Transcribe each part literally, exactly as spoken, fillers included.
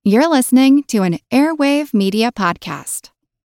You're listening to an Airwave Media Podcast.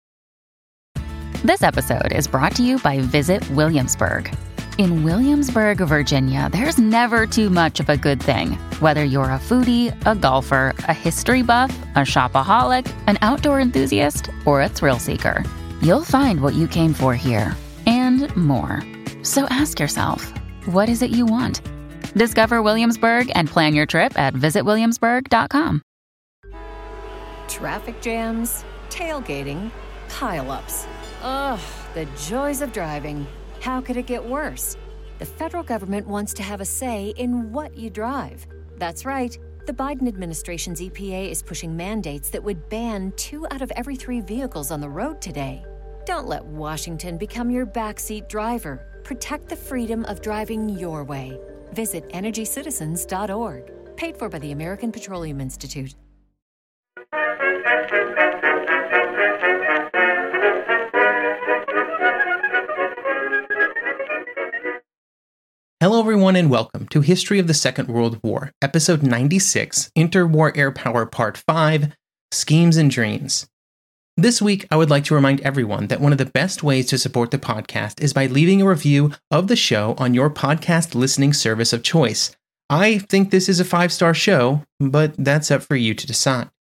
This episode is brought to you by Visit Williamsburg. In Williamsburg, Virginia, there's never too much of a good thing. Whether you're a foodie, a golfer, a history buff, a shopaholic, an outdoor enthusiast, or a thrill seeker, you'll find what you came for here and more. So ask yourself, what is it you want? Discover Williamsburg and plan your trip at visit williamsburg dot com. Traffic jams, tailgating, pile-ups. Ugh, the joys of driving. How could it get worse? The federal government wants to have a say in what you drive. That's right. The Biden administration's E P A is pushing mandates that would ban two out of every three vehicles on the road today. Don't let Washington become your backseat driver. Protect the freedom of driving your way. Visit energy citizens dot org. Paid for by the American Petroleum Institute. Hello everyone and welcome to History of the Second World War, Episode ninety-six, Interwar Air Power Part five, Schemes and Dreams. This week, I would like to remind everyone that one of the best ways to support the podcast is by leaving a review of the show on your podcast listening service of choice. I think this is a five-star show, but that's up for you to decide.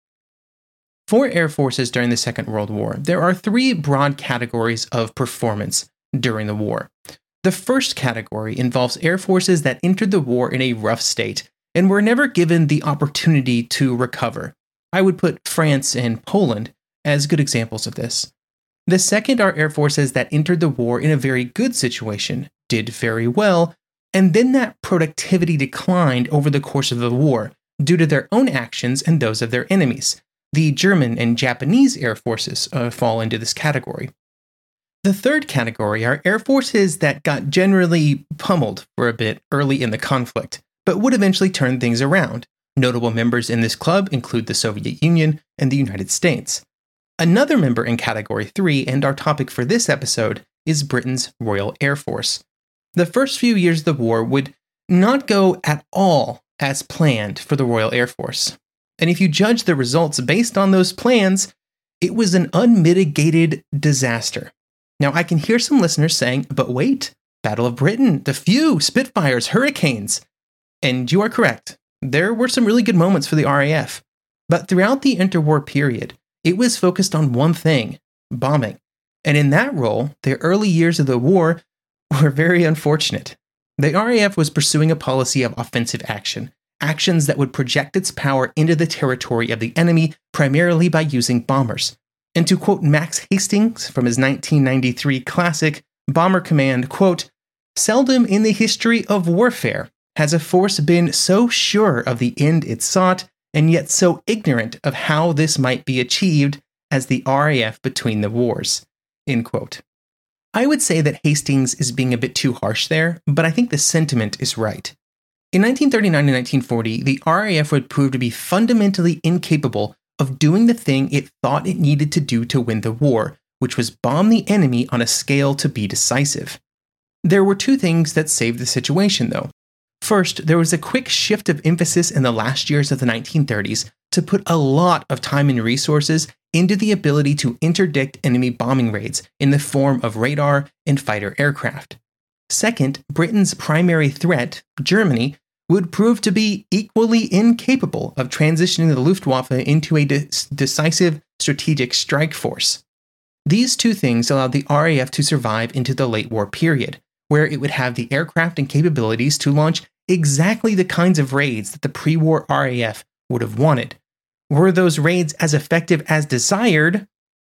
For air forces during the Second World War, there are three broad categories of performance during the war. The first category involves air forces that entered the war in a rough state and were never given the opportunity to recover. I would put France and Poland as good examples of this. The second are air forces that entered the war in a very good situation, did very well, and then that productivity declined over the course of the war due to their own actions and those of their enemies. The German and Japanese air forces uh, fall into this category. The third category are air forces that got generally pummeled for a bit early in the conflict, but would eventually turn things around. Notable members in this club include the Soviet Union and the United States. Another member in Category three, and our topic for this episode, is Britain's Royal Air Force. The first few years of the war would not go at all as planned for the Royal Air Force. And if you judge the results based on those plans, it was an unmitigated disaster. Now, I can hear some listeners saying, but wait, Battle of Britain, the few, Spitfires, Hurricanes. And you are correct. There were some really good moments for the R A F. But throughout the interwar period, it was focused on one thing, bombing. And in that role, the early years of the war were very unfortunate. The R A F was pursuing a policy of offensive action, actions that would project its power into the territory of the enemy, primarily by using bombers. And to quote Max Hastings from his nineteen ninety-three classic, Bomber Command, quote, "Seldom in the history of warfare has a force been so sure of the end it sought, and yet so ignorant of how this might be achieved as the R A F between the wars." End quote. I would say that Hastings is being a bit too harsh there, but I think the sentiment is right. In nineteen thirty-nine and nineteen forty, the R A F would prove to be fundamentally incapable of doing the thing it thought it needed to do to win the war, which was bomb the enemy on a scale to be decisive. There were two things that saved the situation, though. First, there was a quick shift of emphasis in the last years of the nineteen thirties to put a lot of time and resources into the ability to interdict enemy bombing raids in the form of radar and fighter aircraft. Second, Britain's primary threat, Germany, would prove to be equally incapable of transitioning the Luftwaffe into a de- decisive strategic strike force. These two things allowed the R A F to survive into the late war period, where it would have the aircraft and capabilities to launch exactly the kinds of raids that the pre-war R A F would have wanted. Were those raids as effective as desired?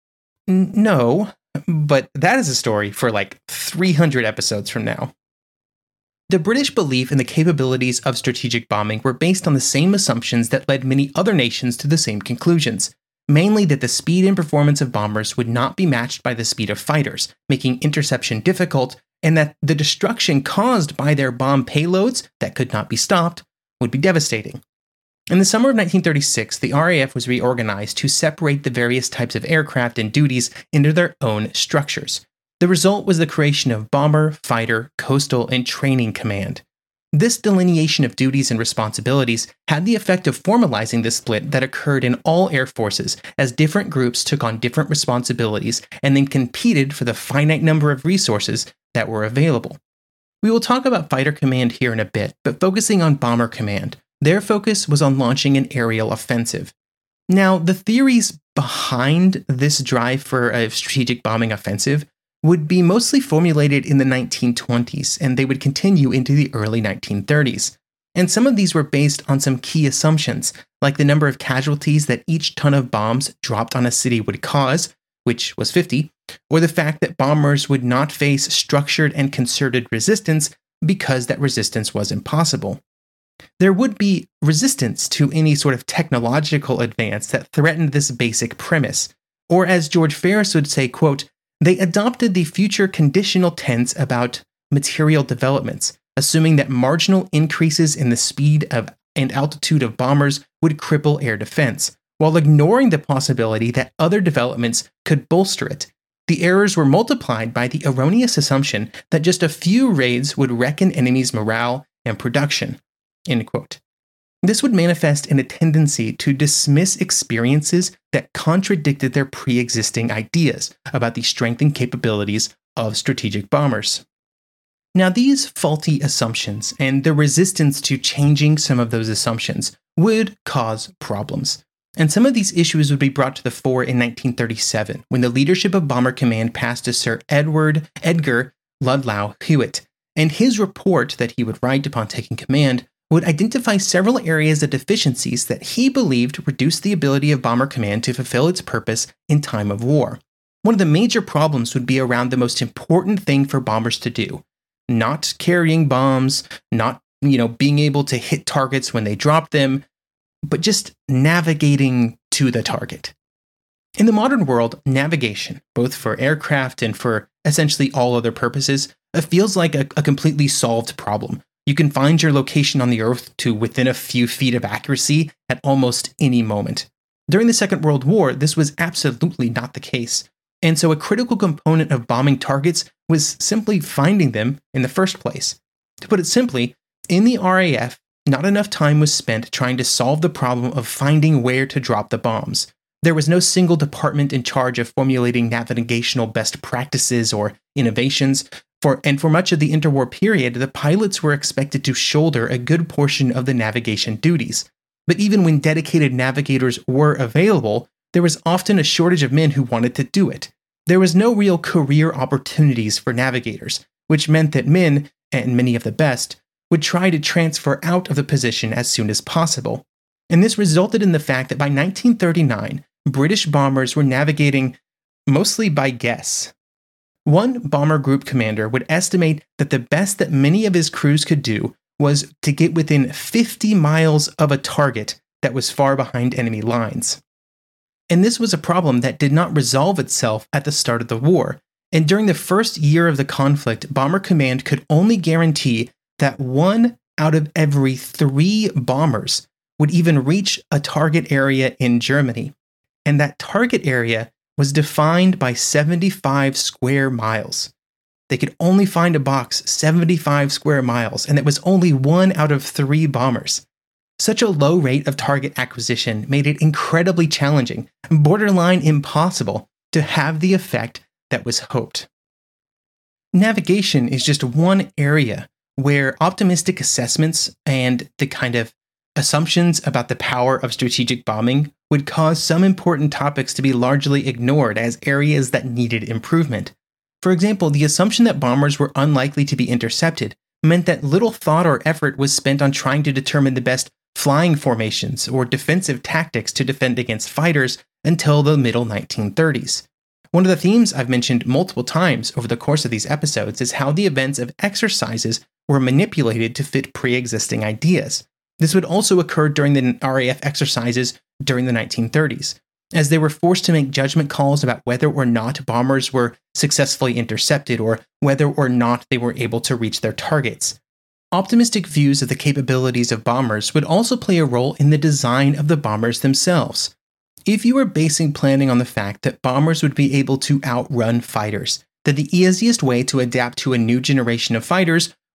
N- no, but that is a story for like three hundred episodes from now. The British belief in the capabilities of strategic bombing were based on the same assumptions that led many other nations to the same conclusions, mainly that the speed and performance of bombers would not be matched by the speed of fighters, making interception difficult, and that the destruction caused by their bomb payloads that could not be stopped would be devastating. In the summer of nineteen thirty-six, the R A F was reorganized to separate the various types of aircraft and duties into their own structures. The result was the creation of Bomber, Fighter, Coastal, and Training Command. This delineation of duties and responsibilities had the effect of formalizing the split that occurred in all air forces as different groups took on different responsibilities and then competed for the finite number of resources that were available. We will talk about Fighter Command here in a bit, but focusing on Bomber Command, their focus was on launching an aerial offensive. Now, the theories behind this drive for a strategic bombing offensive would be mostly formulated in the nineteen twenties, and they would continue into the early nineteen thirties. And some of these were based on some key assumptions, like the number of casualties that each ton of bombs dropped on a city would cause, which was fifty, or the fact that bombers would not face structured and concerted resistance because that resistance was impossible. There would be resistance to any sort of technological advance that threatened this basic premise, or as George Ferris would say, quote, they adopted the future conditional tense about material developments, assuming that marginal increases in the speed of and altitude of bombers would cripple air defense, while ignoring the possibility that other developments could bolster it. The errors were multiplied by the erroneous assumption that just a few raids would wreck an enemy's morale and production. End quote. This would manifest in a tendency to dismiss experiences that contradicted their pre-existing ideas about the strength and capabilities of strategic bombers. Now, these faulty assumptions and the resistance to changing some of those assumptions would cause problems. And some of these issues would be brought to the fore in nineteen thirty-seven, when the leadership of Bomber Command passed to Sir Edward Edgar Ludlow Hewitt, and his report that he would write upon taking command would identify several areas of deficiencies that he believed reduced the ability of Bomber Command to fulfill its purpose in time of war. One of the major problems would be around the most important thing for bombers to do, not carrying bombs, not, you know, being able to hit targets when they drop them, but just navigating to the target. In the modern world, navigation, both for aircraft and for essentially all other purposes, it feels like a, a completely solved problem. You can find your location on the Earth to within a few feet of accuracy at almost any moment. During the Second World War, this was absolutely not the case, and so a critical component of bombing targets was simply finding them in the first place. To put it simply, in the R A F, not enough time was spent trying to solve the problem of finding where to drop the bombs. There was no single department in charge of formulating navigational best practices or innovations, for, and for much of the interwar period, the pilots were expected to shoulder a good portion of the navigation duties. But even when dedicated navigators were available, there was often a shortage of men who wanted to do it. There was no real career opportunities for navigators, which meant that men, and many of the best, would try to transfer out of the position as soon as possible. And this resulted in the fact that by nineteen thirty-nine, British bombers were navigating mostly by guess. One bomber group commander would estimate that the best that many of his crews could do was to get within fifty miles of a target that was far behind enemy lines. And this was a problem that did not resolve itself at the start of the war, and during the first year of the conflict, Bomber Command could only guarantee that one out of every three bombers would even reach a target area in Germany, and that target area was defined by seventy-five square miles. They could only find a box seventy-five square miles, and it was only one out of three bombers. Such a low rate of target acquisition made it incredibly challenging, borderline impossible, to have the effect that was hoped. Navigation is just one area where optimistic assessments and the kind of assumptions about the power of strategic bombing would cause some important topics to be largely ignored as areas that needed improvement. For example, the assumption that bombers were unlikely to be intercepted meant that little thought or effort was spent on trying to determine the best flying formations or defensive tactics to defend against fighters until the middle nineteen thirties. One of the themes I've mentioned multiple times over the course of these episodes is how the events of exercises were manipulated to fit pre-existing ideas. This would also occur during the R A F exercises during the nineteen thirties, as they were forced to make judgment calls about whether or not bombers were successfully intercepted or whether or not they were able to reach their targets. Optimistic views of the capabilities of bombers would also play a role in the design of the bombers themselves. If you were basing planning on the fact that bombers would be able to outrun fighters, then the easiest way to adapt to a new generation of fighters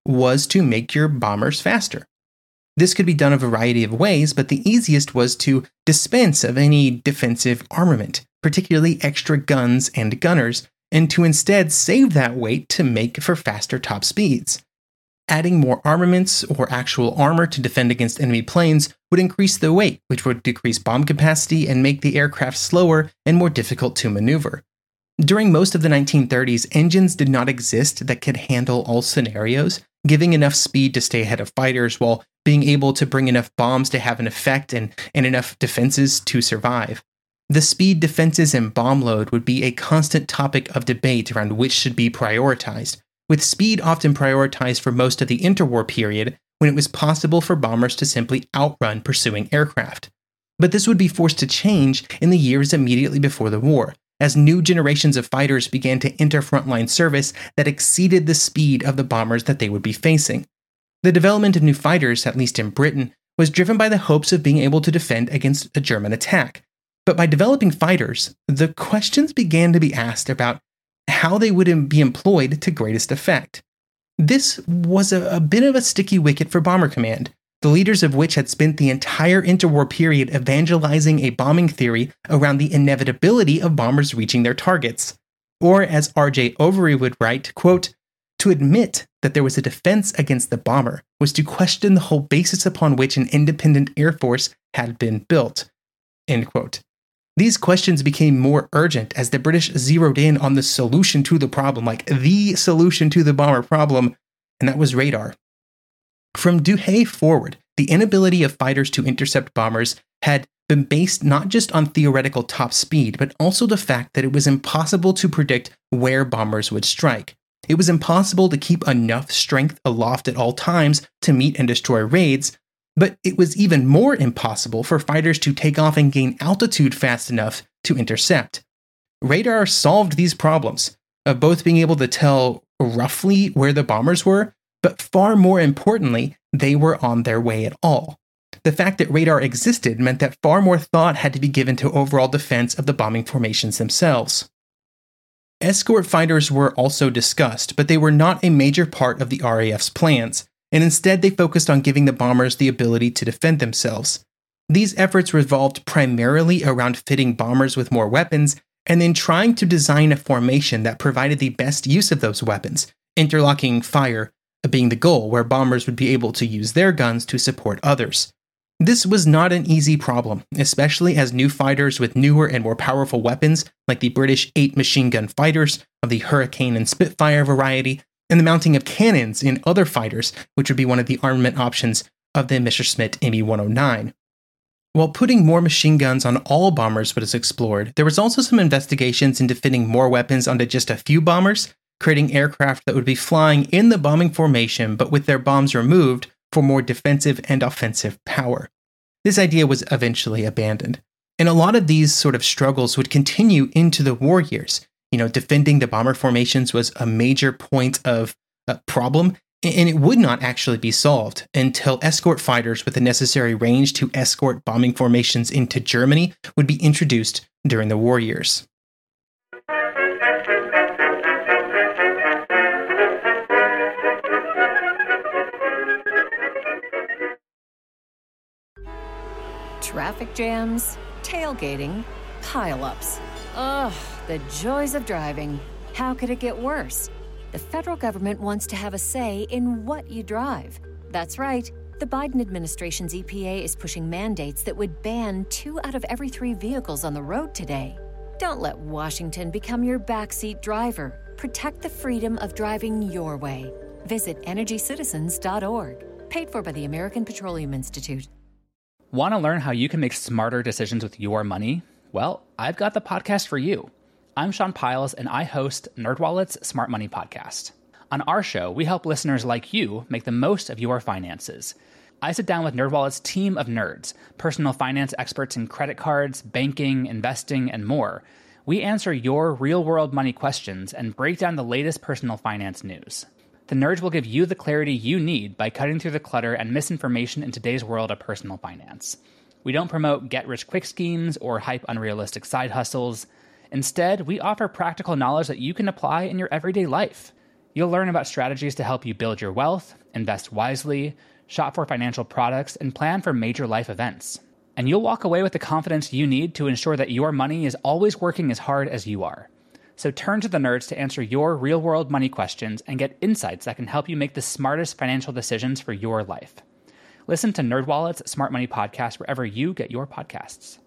was to make your bombers faster. This could be done a variety of ways, but the easiest was to dispense of any defensive armament, particularly extra guns and gunners, and to instead save that weight to make for faster top speeds. Adding more armaments or actual armor to defend against enemy planes would increase the weight, which would decrease bomb capacity and make the aircraft slower and more difficult to maneuver. During most of the nineteen thirties, engines did not exist that could handle all scenarios, giving enough speed to stay ahead of fighters while being able to bring enough bombs to have an effect and, and enough defenses to survive. The speed, defenses, and bomb load would be a constant topic of debate around which should be prioritized, with speed often prioritized for most of the interwar period when it was possible for bombers to simply outrun pursuing aircraft. But this would be forced to change in the years immediately before the war, as new generations of fighters began to enter frontline service that exceeded the speed of the bombers that they would be facing. The development of new fighters, at least in Britain, was driven by the hopes of being able to defend against a German attack. But by developing fighters, the questions began to be asked about how they would be employed to greatest effect. This was a, a bit of a sticky wicket for Bomber Command, the leaders of which had spent the entire interwar period evangelizing a bombing theory around the inevitability of bombers reaching their targets. Or, as R J Overy would write, quote, "To admit that there was a defense against the bomber was to question the whole basis upon which an independent air force had been built." End quote. These questions became more urgent as the British zeroed in on the solution to the problem, like the solution to the bomber problem, and that was radar. From Douhet forward, the inability of fighters to intercept bombers had been based not just on theoretical top speed, but also the fact that it was impossible to predict where bombers would strike. It was impossible to keep enough strength aloft at all times to meet and destroy raids, but it was even more impossible for fighters to take off and gain altitude fast enough to intercept. Radar solved these problems of both being able to tell roughly where the bombers were, but far more importantly, they were on their way at all. The fact that radar existed meant that far more thought had to be given to overall defense of the bombing formations themselves. Escort fighters were also discussed, but they were not a major part of the R A F's plans, and instead they focused on giving the bombers the ability to defend themselves. These efforts revolved primarily around fitting bombers with more weapons, and then trying to design a formation that provided the best use of those weapons, interlocking fire being the goal, where bombers would be able to use their guns to support others. This was not an easy problem, especially as new fighters with newer and more powerful weapons, like the British eight machine gun fighters of the Hurricane and Spitfire variety, and the mounting of cannons in other fighters, which would be one of the armament options of the Messerschmitt M E one oh nine. While putting more machine guns on all bombers was explored, there was also some investigations into fitting more weapons onto just a few bombers, creating aircraft that would be flying in the bombing formation but with their bombs removed for more defensive and offensive power. This idea was eventually abandoned. And a lot of these sort of struggles would continue into the war years. You know, defending the bomber formations was a major point of uh, problem, and it would not actually be solved until escort fighters with the necessary range to escort bombing formations into Germany would be introduced during the war years. Traffic jams, tailgating, pile-ups. Ugh, the joys of driving. How could it get worse? The federal government wants to have a say in what you drive. That's right. The Biden administration's E P A is pushing mandates that would ban two out of every three vehicles on the road today. Don't let Washington become your backseat driver. Protect the freedom of driving your way. Visit energy citizens dot org. Paid for by the American Petroleum Institute. Want to learn how you can make smarter decisions with your money? Well, I've got the podcast for you. I'm Sean Piles, and I host NerdWallet's Smart Money Podcast. On our show, we help listeners like you make the most of your finances. I sit down with NerdWallet's team of nerds, personal finance experts in credit cards, banking, investing, and more. We answer your real-world money questions and break down the latest personal finance news. The nerds will give you the clarity you need by cutting through the clutter and misinformation in today's world of personal finance. We don't promote get-rich-quick schemes or hype unrealistic side hustles. Instead, we offer practical knowledge that you can apply in your everyday life. You'll learn about strategies to help you build your wealth, invest wisely, shop for financial products, and plan for major life events. And you'll walk away with the confidence you need to ensure that your money is always working as hard as you are. So turn to the nerds to answer your real-world money questions and get insights that can help you make the smartest financial decisions for your life. Listen to NerdWallet's Smart Money Podcast wherever you get your podcasts.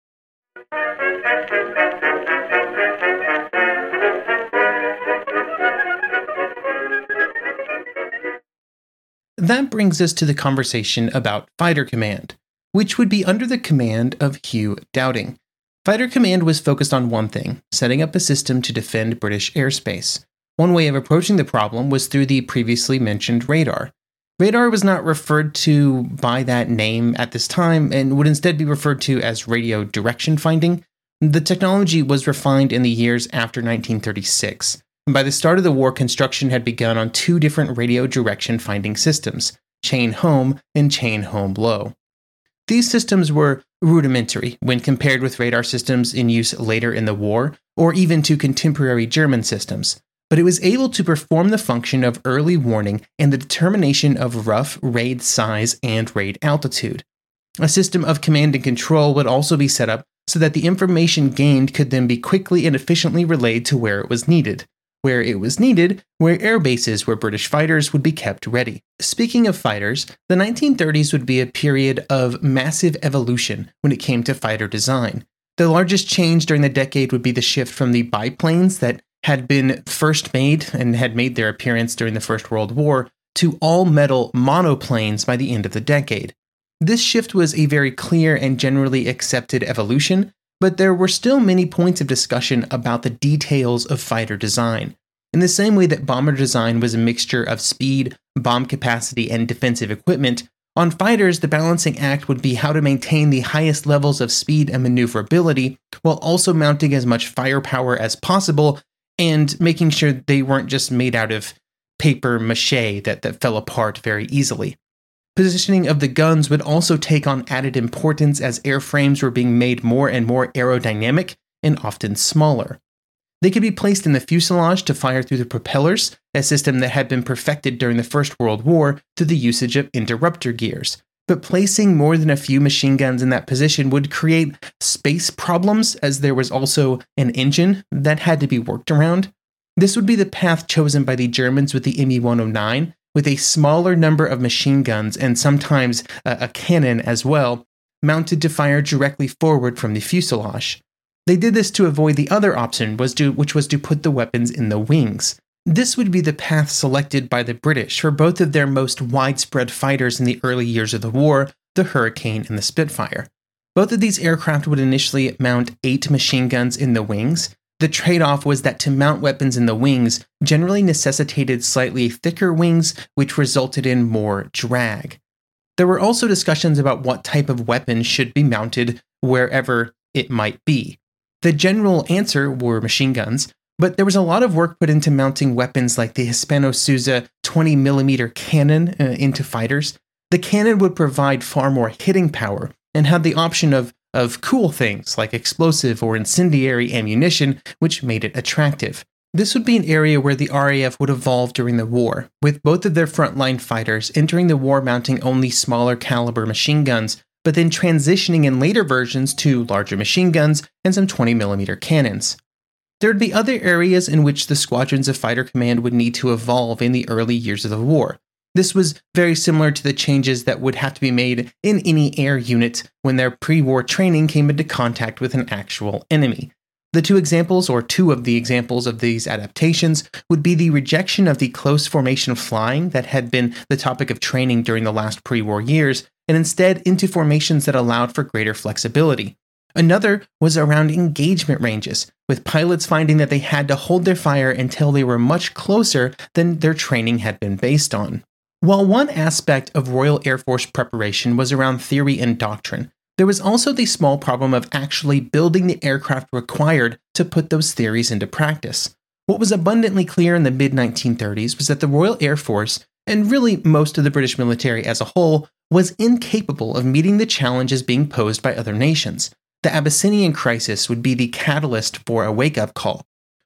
That brings us to the conversation about Fighter Command, which would be under the command of Hugh Dowding. Fighter Command was focused on one thing, setting up a system to defend British airspace. One way of approaching the problem was through the previously mentioned radar. Radar was not referred to by that name at this time and would instead be referred to as radio direction finding. The technology was refined in the years after nineteen thirty-six. By the start of the war, construction had begun on two different radio direction finding systems, chain home and chain home low. These systems were rudimentary when compared with radar systems in use later in the war, or even to contemporary German systems, but it was able to perform the function of early warning and the determination of rough raid size and raid altitude. A system of command and control would also be set up so that the information gained could then be quickly and efficiently relayed to where it was needed. Where it was needed, where air bases where British fighters would be kept ready. Speaking of fighters, the nineteen thirties would be a period of massive evolution when it came to fighter design. The largest change during the decade would be the shift from the biplanes that had been first made and had made their appearance during the First World War to all-metal monoplanes by the end of the decade. This shift was a very clear and generally accepted evolution, but there were still many points of discussion about the details of fighter design. In the same way that bomber design was a mixture of speed, bomb capacity, and defensive equipment, on fighters the balancing act would be how to maintain the highest levels of speed and maneuverability while also mounting as much firepower as possible and making sure they weren't just made out of paper mache that, that fell apart very easily. Positioning of the guns would also take on added importance as airframes were being made more and more aerodynamic and often smaller. They could be placed in the fuselage to fire through the propellers, a system that had been perfected during the First World War through the usage of interrupter gears. But placing more than a few machine guns in that position would create space problems, as there was also an engine that had to be worked around. This would be the path chosen by the Germans with the M E one oh nine, with a smaller number of machine guns and sometimes a, a cannon as well, mounted to fire directly forward from the fuselage. They did this to avoid the other option, was to, which was to put the weapons in the wings. This would be the path selected by the British for both of their most widespread fighters in the early years of the war, the Hurricane and the Spitfire. Both of these aircraft would initially mount eight machine guns in the wings. The trade-off was that to mount weapons in the wings generally necessitated slightly thicker wings, which resulted in more drag. There were also discussions about what type of weapon should be mounted wherever it might be. The general answer were machine guns, but there was a lot of work put into mounting weapons like the Hispano-Suiza twenty millimeter cannon uh, into fighters. The cannon would provide far more hitting power and had the option of of cool things like explosive or incendiary ammunition, which made it attractive. This would be an area where the R A F would evolve during the war, with both of their frontline fighters entering the war mounting only smaller caliber machine guns, but then transitioning in later versions to larger machine guns and some twenty millimeter cannons. There would be other areas in which the squadrons of Fighter Command would need to evolve in the early years of the war. This was very similar to the changes that would have to be made in any air unit when their pre-war training came into contact with an actual enemy. The two examples, or two of the examples of these adaptations, would be the rejection of the close formation flying that had been the topic of training during the last pre-war years, and instead into formations that allowed for greater flexibility. Another was around engagement ranges, with pilots finding that they had to hold their fire until they were much closer than their training had been based on. While one aspect of Royal Air Force preparation was around theory and doctrine, there was also the small problem of actually building the aircraft required to put those theories into practice. What was abundantly clear in the mid nineteen thirties was that the Royal Air Force, and really most of the British military as a whole, was incapable of meeting the challenges being posed by other nations. The Abyssinian crisis would be the catalyst for a wake-up call.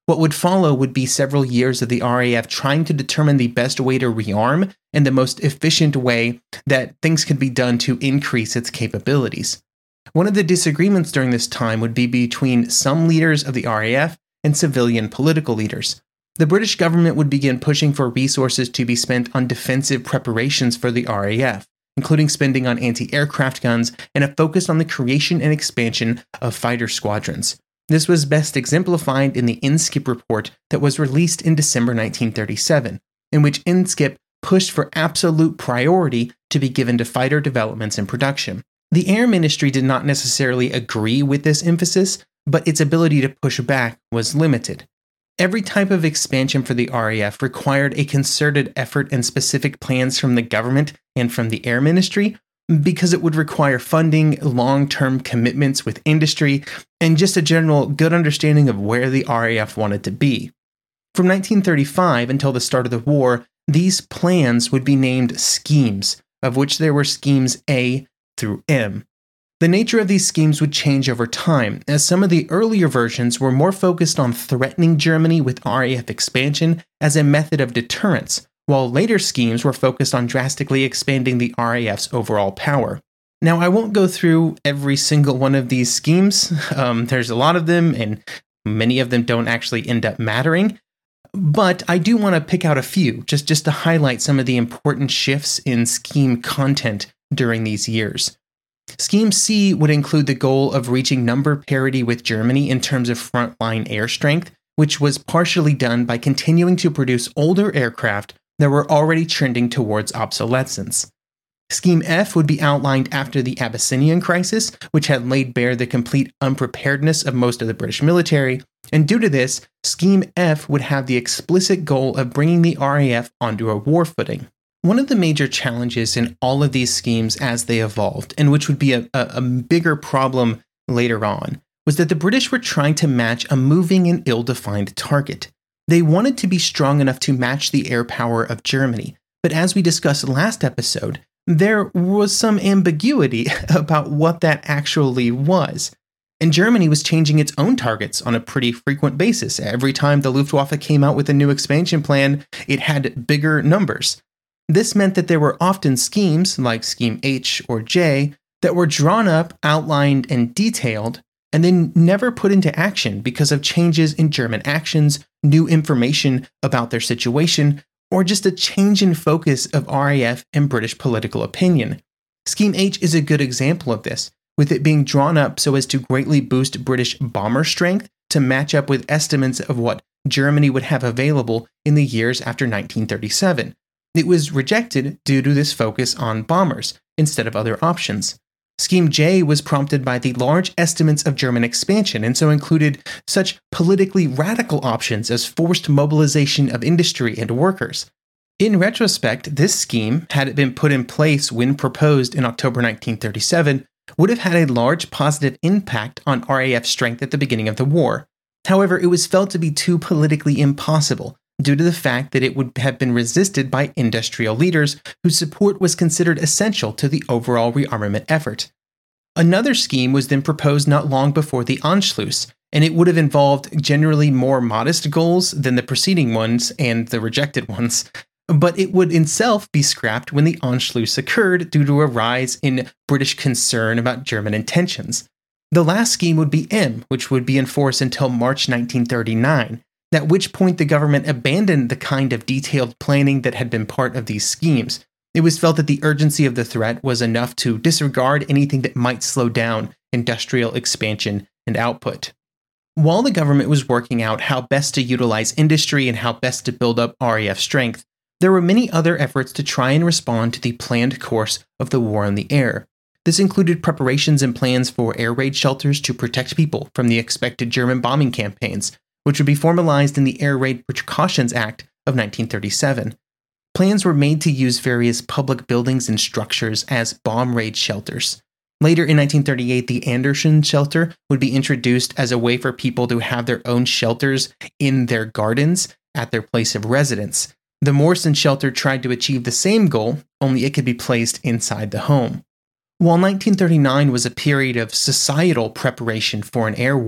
What would follow would be several years of the R A F trying to determine the best way to rearm and the most efficient way that things could be done to increase its capabilities. One of the disagreements during this time would be between some leaders of the R A F and civilian political leaders. The British government would begin pushing for resources to be spent on defensive preparations for the R A F, including spending on anti-aircraft guns and a focus on the creation and expansion of fighter squadrons. This was best exemplified in the INSCIP report that was released in December nineteen thirty-seven, in which INSCIP pushed for absolute priority to be given to fighter developments and production. The Air Ministry did not necessarily agree with this emphasis, but its ability to push back was limited. Every type of expansion for the R A F required a concerted effort and specific plans from the government and from the Air Ministry, because it would require funding, long-term commitments with industry, and just a general good understanding of where the R A F wanted to be. From nineteen thirty-five until the start of the war, these plans would be named schemes, of which there were schemes A through M. The nature of these schemes would change over time, as some of the earlier versions were more focused on threatening Germany with R A F expansion as a method of deterrence, while later schemes were focused on drastically expanding the R A F's overall power. Now, I won't go through every single one of these schemes. Um, there's a lot of them, and many of them don't actually end up mattering. But I do want to pick out a few, just, just to highlight some of the important shifts in scheme content during these years. Scheme C would include the goal of reaching number parity with Germany in terms of frontline air strength, which was partially done by continuing to produce older aircraft that were already trending towards obsolescence. Scheme F would be outlined after the Abyssinian crisis, which had laid bare the complete unpreparedness of most of the British military, and due to this, Scheme F would have the explicit goal of bringing the R A F onto a war footing. One of the major challenges in all of these schemes as they evolved, and which would be a, a, a bigger problem later on, was that the British were trying to match a moving and ill-defined target. They wanted to be strong enough to match the air power of Germany, but as we discussed last episode, there was some ambiguity about what that actually was. And Germany was changing its own targets on a pretty frequent basis. Every time the Luftwaffe came out with a new expansion plan, it had bigger numbers. This meant that there were often schemes, like Scheme H or J, that were drawn up, outlined, and detailed, and then never put into action because of changes in German actions, new information about their situation, or just a change in focus of R A F and British political opinion. Scheme H is a good example of this, with it being drawn up so as to greatly boost British bomber strength to match up with estimates of what Germany would have available in the years after nineteen thirty-seven. It was rejected due to this focus on bombers instead of other options. Scheme J was prompted by the large estimates of German expansion, and so included such politically radical options as forced mobilization of industry and workers. In retrospect, this scheme, had it been put in place when proposed in October nineteen thirty-seven, would have had a large positive impact on R A F strength at the beginning of the war. However, it was felt to be too politically impossible, due to the fact that it would have been resisted by industrial leaders whose support was considered essential to the overall rearmament effort. Another scheme was then proposed not long before the Anschluss, and it would have involved generally more modest goals than the preceding ones and the rejected ones, but it would itself be scrapped when the Anschluss occurred due to a rise in British concern about German intentions. The last scheme would be M, which would be in force until March nineteen thirty-nine, at which point the government abandoned the kind of detailed planning that had been part of these schemes. It was felt that the urgency of the threat was enough to disregard anything that might slow down industrial expansion and output. While the government was working out how best to utilize industry and how best to build up R A F strength, there were many other efforts to try and respond to the planned course of the war on the air. This included preparations and plans for air raid shelters to protect people from the expected German bombing campaigns, which would be formalized in the Air Raid Precautions Act of nineteen thirty-seven. Plans were made to use various public buildings and structures as bomb raid shelters. Later in nineteen thirty-eight, the Anderson shelter would be introduced as a way for people to have their own shelters in their gardens at their place of residence. The Morrison shelter tried to achieve the same goal, only it could be placed inside the home. While nineteen thirty-nine was a period of societal preparation for an air war,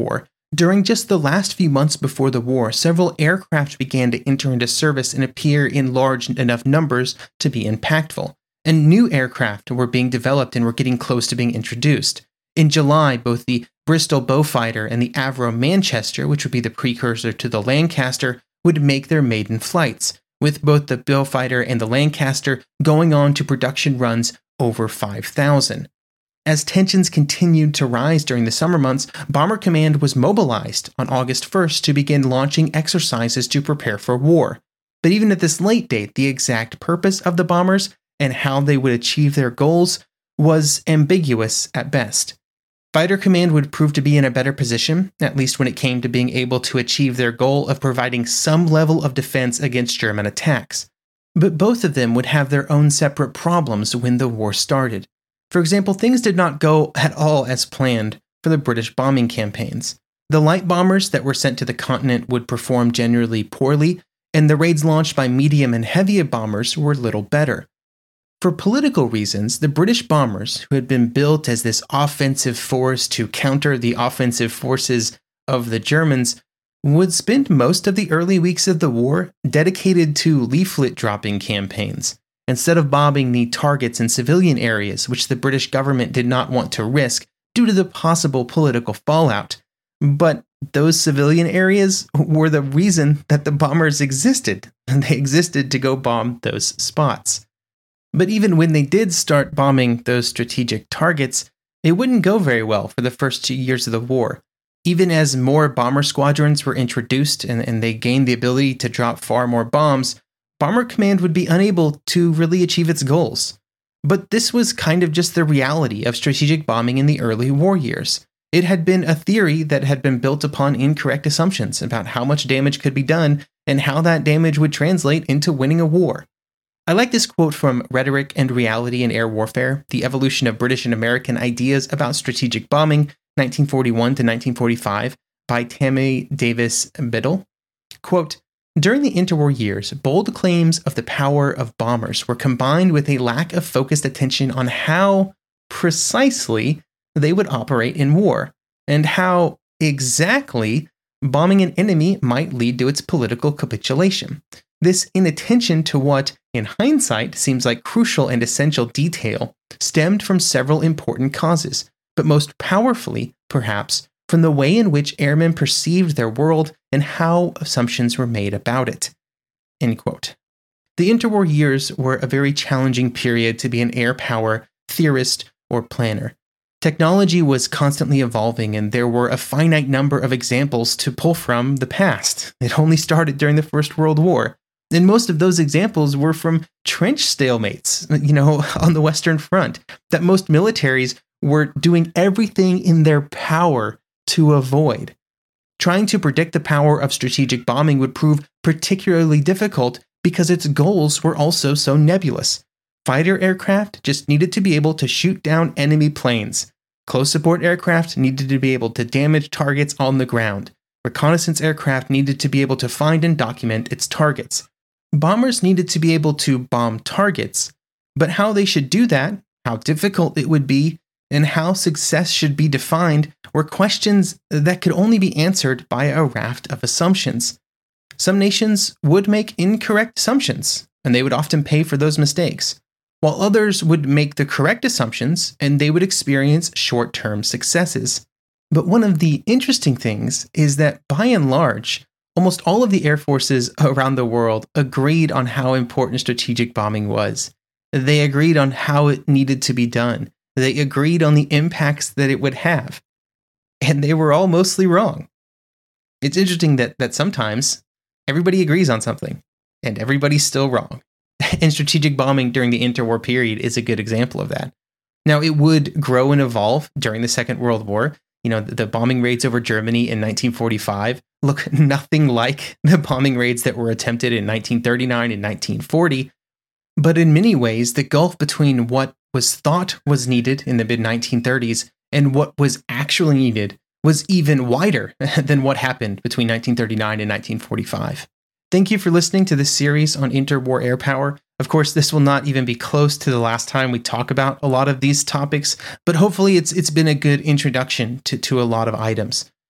During just the last few months before the war, several aircraft began to enter into service and appear in large enough numbers to be impactful, and new aircraft were being developed and were getting close to being introduced. In July, both the Bristol Beaufighter and the Avro Manchester, which would be the precursor to the Lancaster, would make their maiden flights, with both the Beaufighter and the Lancaster going on to production runs over five thousand. As tensions continued to rise during the summer months, Bomber Command was mobilized on August first to begin launching exercises to prepare for war. But even at this late date, the exact purpose of the bombers and how they would achieve their goals was ambiguous at best. Fighter Command would prove to be in a better position, at least when it came to being able to achieve their goal of providing some level of defense against German attacks. But both of them would have their own separate problems when the war started. For example, things did not go at all as planned for the British bombing campaigns. The light bombers that were sent to the continent would perform generally poorly, and the raids launched by medium and heavy bombers were little better. For political reasons, the British bombers, who had been built as this offensive force to counter the offensive forces of the Germans, would spend most of the early weeks of the war dedicated to leaflet-dropping campaigns, instead of bombing the targets in civilian areas, which the British government did not want to risk due to the possible political fallout. But those civilian areas were the reason that the bombers existed. They existed to go bomb those spots. But even when they did start bombing those strategic targets, it wouldn't go very well for the first two years of the war. Even as more bomber squadrons were introduced and, and they gained the ability to drop far more bombs, Bomber Command would be unable to really achieve its goals. But this was kind of just the reality of strategic bombing in the early war years. It had been a theory that had been built upon incorrect assumptions about how much damage could be done and how that damage would translate into winning a war. I like this quote from Rhetoric and Reality in Air Warfare, The Evolution of British and American Ideas About Strategic Bombing, nineteen forty-one to nineteen forty-five, by Tammy Davis Biddle. Quote, during the interwar years, bold claims of the power of bombers were combined with a lack of focused attention on how precisely they would operate in war, and how exactly bombing an enemy might lead to its political capitulation. This inattention to what, in hindsight, seems like crucial and essential detail stemmed from several important causes, but most powerfully, perhaps, from the way in which airmen perceived their world and how assumptions were made about it. End quote. The interwar years were a very challenging period to be an air power theorist or planner. Technology was constantly evolving, and there were a finite number of examples to pull from the past. It only started during the First World War. And most of those examples were from trench stalemates, you know, on the Western Front, that most militaries were doing everything in their power to avoid. Trying to predict the power of strategic bombing would prove particularly difficult because its goals were also so nebulous. Fighter aircraft just needed to be able to shoot down enemy planes. Close support aircraft needed to be able to damage targets on the ground. Reconnaissance aircraft needed to be able to find and document its targets. Bombers needed to be able to bomb targets, but how they should do that, how difficult it would be, and how success should be defined were questions that could only be answered by a raft of assumptions. Some nations would make incorrect assumptions, and they would often pay for those mistakes, while others would make the correct assumptions and they would experience short-term successes. But one of the interesting things is that, by and large, almost all of the air forces around the world agreed on how important strategic bombing was. They agreed on how it needed to be done. They agreed on the impacts that it would have. And they were all mostly wrong. It's interesting that, that sometimes everybody agrees on something, and everybody's still wrong. And strategic bombing during the interwar period is a good example of that. Now, it would grow and evolve during the Second World War. You know, the bombing raids over Germany in nineteen forty-five look nothing like the bombing raids that were attempted in nineteen thirty-nine and nineteen forty. But in many ways, the gulf between what was thought was needed in the mid nineteen thirties and what was actually needed was even wider than what happened between nineteen thirty-nine and nineteen forty-five. Thank you for listening to this series on interwar air power. Of course, this will not even be close to the last time we talk about a lot of these topics, but hopefully it's it's been a good introduction to, to a lot of items.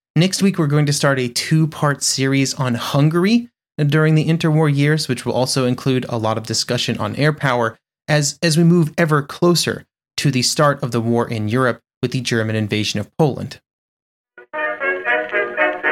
Next week, we're going to start a two-part series on Hungary during the interwar years, which will also include a lot of discussion on air power as, as we move ever closer to the start of the war in Europe with the German invasion of Poland.